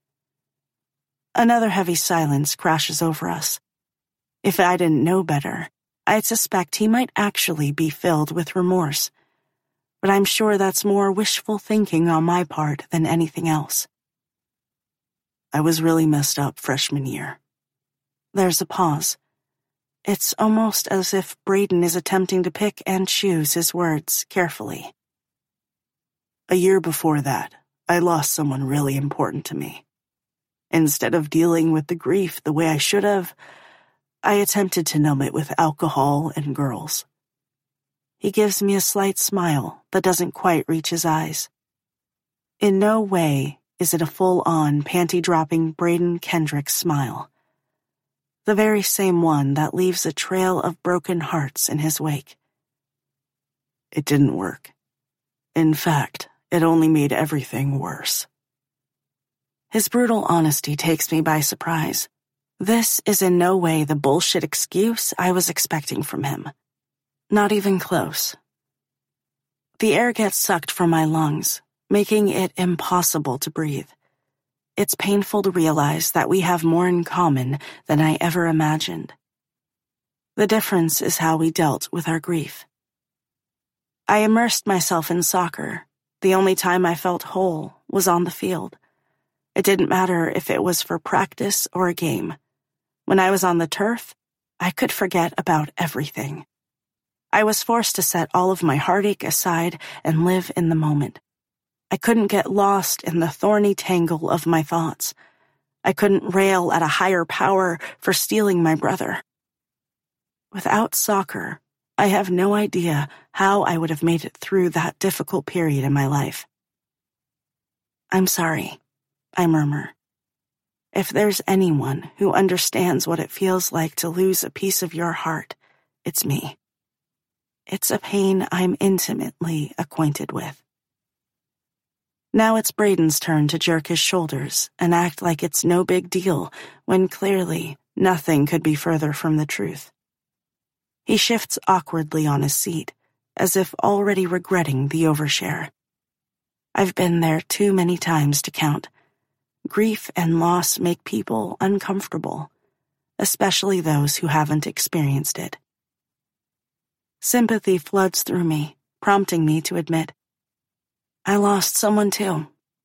Another heavy silence crashes over us. If I didn't know better, I'd suspect he might actually be filled with remorse. But I'm sure that's more wishful thinking on my part than anything else. I was really messed up freshman year. There's a pause. It's almost as if Braden is attempting to pick and choose his words carefully. A year before that, I lost someone really important to me. Instead of dealing with the grief the way I should have, I attempted to numb it with alcohol and girls. He gives me a slight smile that doesn't quite reach his eyes. In no way is it a full-on, panty-dropping Braden Kendrick smile. The very same one that leaves a trail of broken hearts in his wake. It didn't work. In fact, it only made everything worse. His brutal honesty takes me by surprise. This is in no way the bullshit excuse I was expecting from him. Not even close. The air gets sucked from my lungs, making it impossible to breathe. It's painful to realize that we have more in common than I ever imagined. The difference is how we dealt with our grief. I immersed myself in soccer. The only time I felt whole was on the field. It didn't matter if it was for practice or a game. When I was on the turf, I could forget about everything. I was forced to set all of my heartache aside and live in the moment. I couldn't get lost in the thorny tangle of my thoughts. I couldn't rail at a higher power for stealing my brother. Without soccer, I have no idea how I would have made it through that difficult period in my life. I'm sorry, I murmur. If there's anyone who understands what it feels like to lose a piece of your heart, it's me. It's a pain I'm intimately acquainted with. Now it's Braden's turn to jerk his shoulders and act like it's no big deal when clearly nothing could be further from the truth. He shifts awkwardly on his seat, as if already regretting the overshare. I've been there too many times to count. Grief and loss make people uncomfortable, especially those who haven't experienced it. Sympathy floods through me, prompting me to admit, I lost someone too.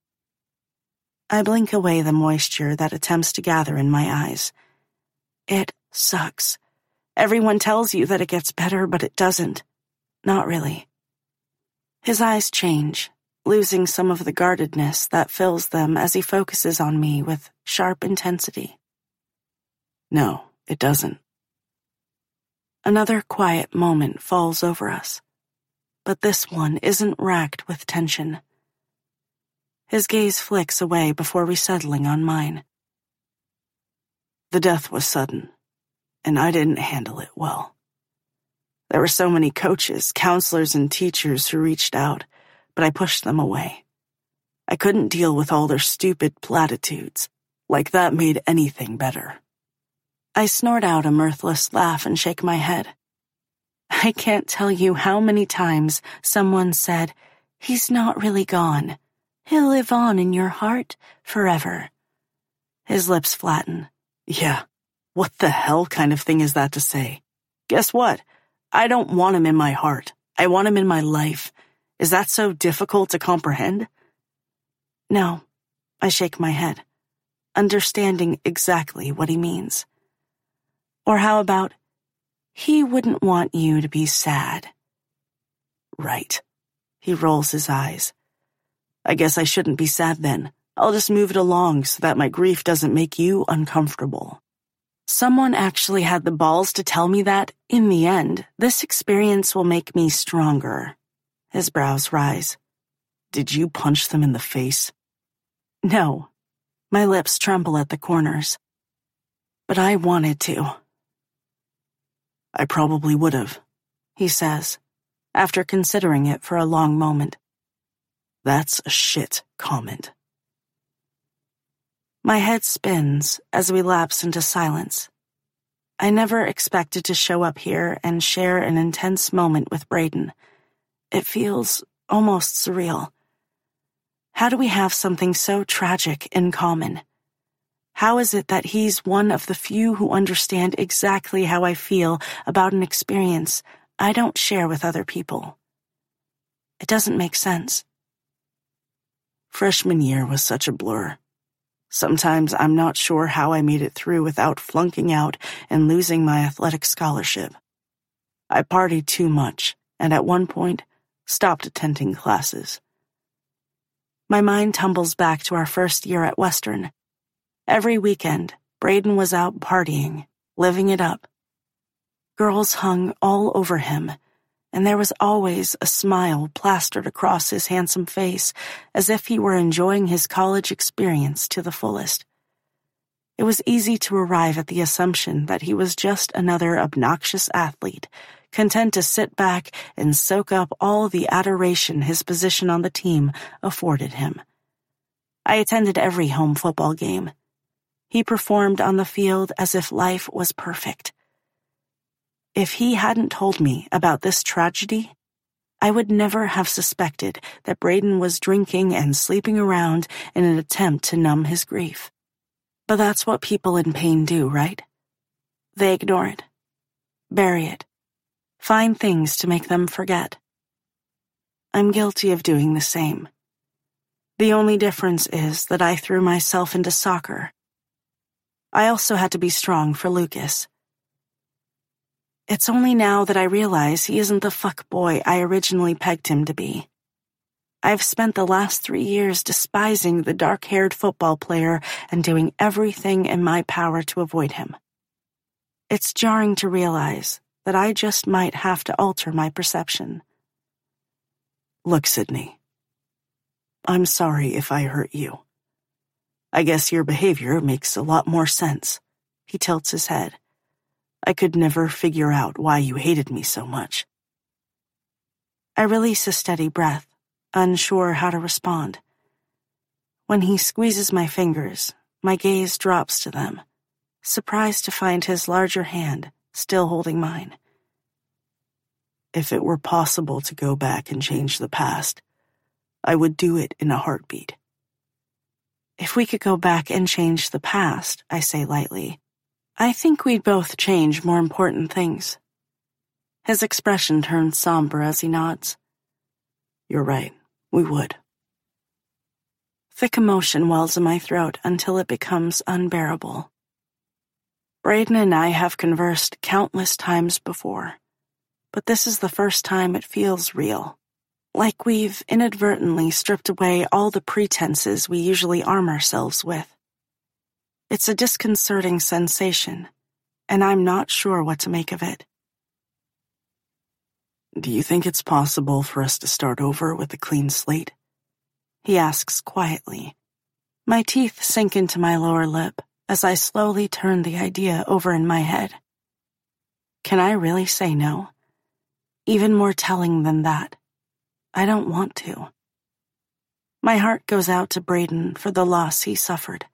I blink away the moisture that attempts to gather in my eyes. It sucks. Everyone tells you that it gets better, but it doesn't. Not really. His eyes change, losing some of the guardedness that fills them as he focuses on me with sharp intensity. No, it doesn't. Another quiet moment falls over us, but this one isn't racked with tension. His gaze flicks away before resettling on mine. The death was sudden. and I didn't handle it well. There were so many coaches, counselors, and teachers who reached out, but I pushed them away. I couldn't deal with all their stupid platitudes, like that made anything better. I snort out a mirthless laugh and shake my head. I can't tell you how many times someone said, "He's not really gone. He'll live on in your heart forever." His lips flatten. Yeah, what the hell kind of thing is that to say? Guess what? I don't want him in my heart. I want him in my life. Is that so difficult to comprehend? No, I shake my head, understanding exactly what he means. Or how about, he wouldn't want you to be sad. Right. He rolls his eyes. I guess I shouldn't be sad then. I'll just move it along so that my grief doesn't make you uncomfortable. Someone actually had the balls to tell me that, in the end, this experience will make me stronger. His brows rise. Did you punch them in the face? No. My lips tremble at the corners. But I wanted to. I probably would have, he says, after considering it for a long moment. That's a shit comment. My head spins as we lapse into silence. I never expected to show up here and share an intense moment with Braden. It feels almost surreal. How do we have something so tragic in common? How is it that he's one of the few who understand exactly how I feel about an experience I don't share with other people? It doesn't make sense. Freshman year was such a blur. Sometimes I'm not sure how I made it through without flunking out and losing my athletic scholarship. I partied too much, and at one point, stopped attending classes. My mind tumbles back to our first year at Western. Every weekend, Braden was out partying, living it up. Girls hung all over him, and there was always a smile plastered across his handsome face, as if he were enjoying his college experience to the fullest. It was easy to arrive at the assumption that he was just another obnoxious athlete, content to sit back and soak up all the adoration his position on the team afforded him. I attended every home football game. He performed on the field as if life was perfect. If he hadn't told me about this tragedy, I would never have suspected that Braden was drinking and sleeping around in an attempt to numb his grief. But that's what people in pain do, right? They ignore it, bury it, find things to make them forget. I'm guilty of doing the same. The only difference is that I threw myself into soccer. I also had to be strong for Lucas. It's only now that I realize he isn't the fuckboy I originally pegged him to be. I've spent the last three years despising the dark-haired football player and doing everything in my power to avoid him. It's jarring to realize that I just might have to alter my perception. Look, Sydney, I'm sorry if I hurt you. I guess your behavior makes a lot more sense. He tilts his head. I could never figure out why you hated me so much. I release a steady breath, unsure how to respond. When he squeezes my fingers, my gaze drops to them, surprised to find his larger hand still holding mine. If it were possible to go back and change the past, I would do it in a heartbeat. If we could go back and change the past, I say lightly, I think we'd both change more important things. His expression turns somber as he nods. You're right, we would. Thick emotion wells in my throat until it becomes unbearable. Braden and I have conversed countless times before, but this is the first time it feels real. Like we've inadvertently stripped away all the pretenses we usually arm ourselves with. It's a disconcerting sensation, and I'm not sure what to make of it. Do you think it's possible for us to start over with a clean slate? He asks quietly. My teeth sink into my lower lip as I slowly turn the idea over in my head. Can I really say no? Even more telling than that, I don't want to. My heart goes out to Braden for the loss he suffered.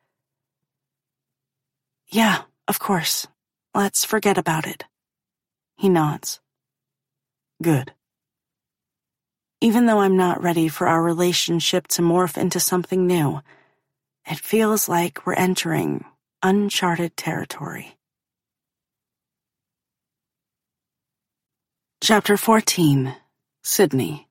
Yeah, of course. Let's forget about it. He nods. Good. Even though I'm not ready for our relationship to morph into something new, it feels like we're entering uncharted territory. Chapter fourteen. Sydney.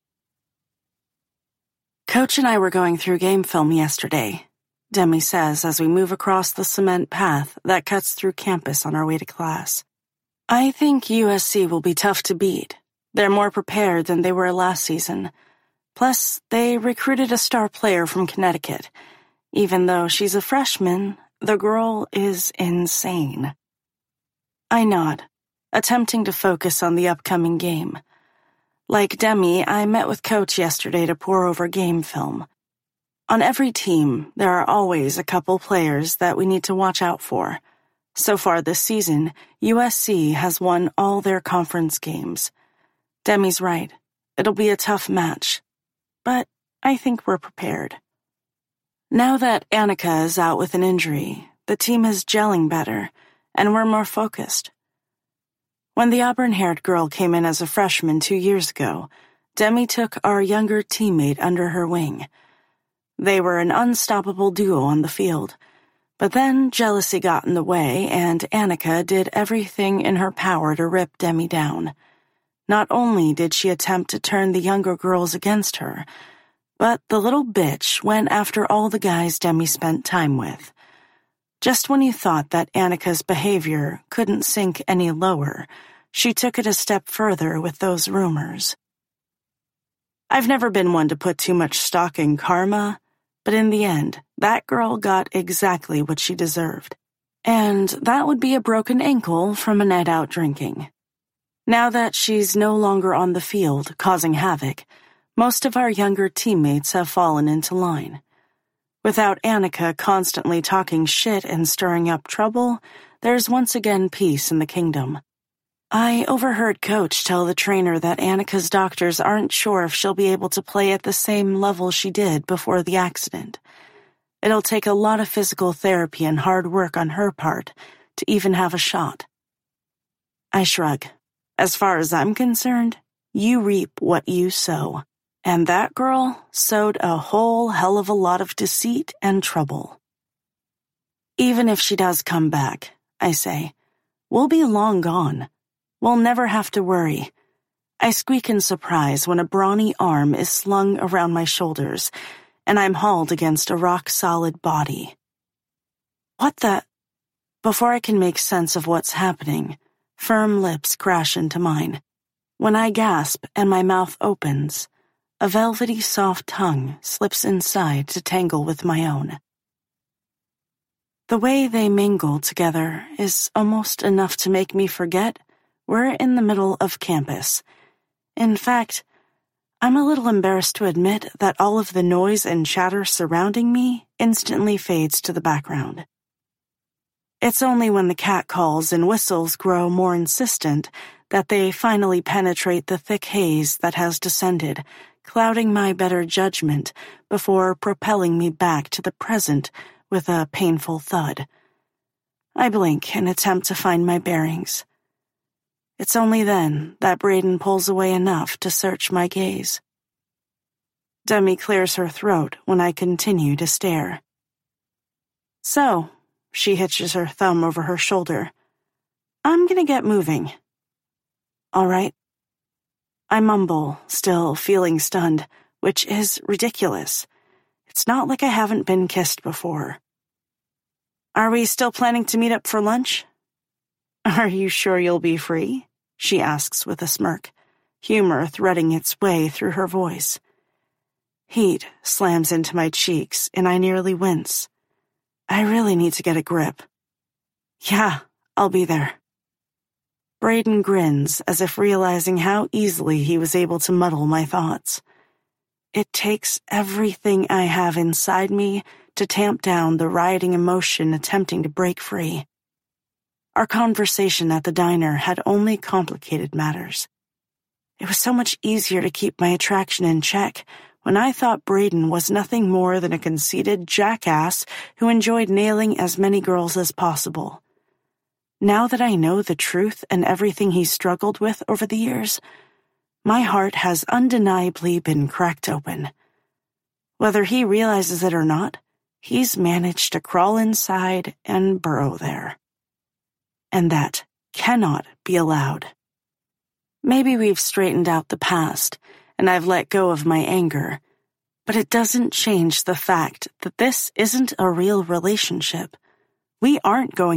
Coach and I were going through game film yesterday, Demi says as we move across the cement path that cuts through campus on our way to class. I think U S C will be tough to beat. They're more prepared than they were last season. Plus, they recruited a star player from Connecticut. Even though she's a freshman, the girl is insane. I nod, attempting to focus on the upcoming game. Like Demi, I met with Coach yesterday to pour over game film. On every team, there are always a couple players that we need to watch out for. So far this season, U S C has won all their conference games. Demi's right. It'll be a tough match. But I think we're prepared. Now that Annika is out with an injury, the team is gelling better, and we're more focused. When the auburn-haired girl came in as a freshman two years ago, Demi took our younger teammate under her wing. They were an unstoppable duo on the field, but then jealousy got in the way and Annika did everything in her power to rip Demi down. Not only did she attempt to turn the younger girls against her, but the little bitch went after all the guys Demi spent time with. Just when you thought that Annika's behavior couldn't sink any lower, she took it a step further with those rumors. I've never been one to put too much stock in karma, but in the end, that girl got exactly what she deserved. And that would be a broken ankle from a night out drinking. Now that she's no longer on the field causing havoc, most of our younger teammates have fallen into line. Without Annika constantly talking shit and stirring up trouble, there's once again peace in the kingdom. I overheard Coach tell the trainer that Annika's doctors aren't sure if she'll be able to play at the same level she did before the accident. It'll take a lot of physical therapy and hard work on her part to even have a shot. I shrug. As far as I'm concerned, you reap what you sow. And that girl sowed a whole hell of a lot of deceit and trouble. Even if she does come back, I say, we'll be long gone. We'll never have to worry. I squeak in surprise when a brawny arm is slung around my shoulders, and I'm hauled against a rock-solid body. What the... Before I can make sense of what's happening, firm lips crash into mine. When I gasp and my mouth opens, a velvety soft tongue slips inside to tangle with my own. The way they mingle together is almost enough to make me forget we're in the middle of campus. In fact, I'm a little embarrassed to admit that all of the noise and chatter surrounding me instantly fades to the background. It's only when the cat calls and whistles grow more insistent that they finally penetrate the thick haze that has descended, clouding my better judgment before propelling me back to the present with a painful thud. I blink and attempt to find my bearings. It's only then that Braden pulls away enough to search my gaze. Demi clears her throat when I continue to stare. So, she hitches her thumb over her shoulder. I'm gonna get moving. All right. I mumble, still feeling stunned, which is ridiculous. It's not like I haven't been kissed before. Are we still planning to meet up for lunch? Are you sure you'll be free? She asks with a smirk, humor threading its way through her voice. Heat slams into my cheeks, and I nearly wince. I really need to get a grip. Yeah, I'll be there. Braden grins as if realizing how easily he was able to muddle my thoughts. It takes everything I have inside me to tamp down the rioting emotion attempting to break free. Our conversation at the diner had only complicated matters. It was so much easier to keep my attraction in check when I thought Braden was nothing more than a conceited jackass who enjoyed nailing as many girls as possible. Now that I know the truth and everything he struggled with over the years, my heart has undeniably been cracked open. Whether he realizes it or not, he's managed to crawl inside and burrow there. And that cannot be allowed. Maybe we've straightened out the past, and I've let go of my anger, but it doesn't change the fact that this isn't a real relationship. We aren't going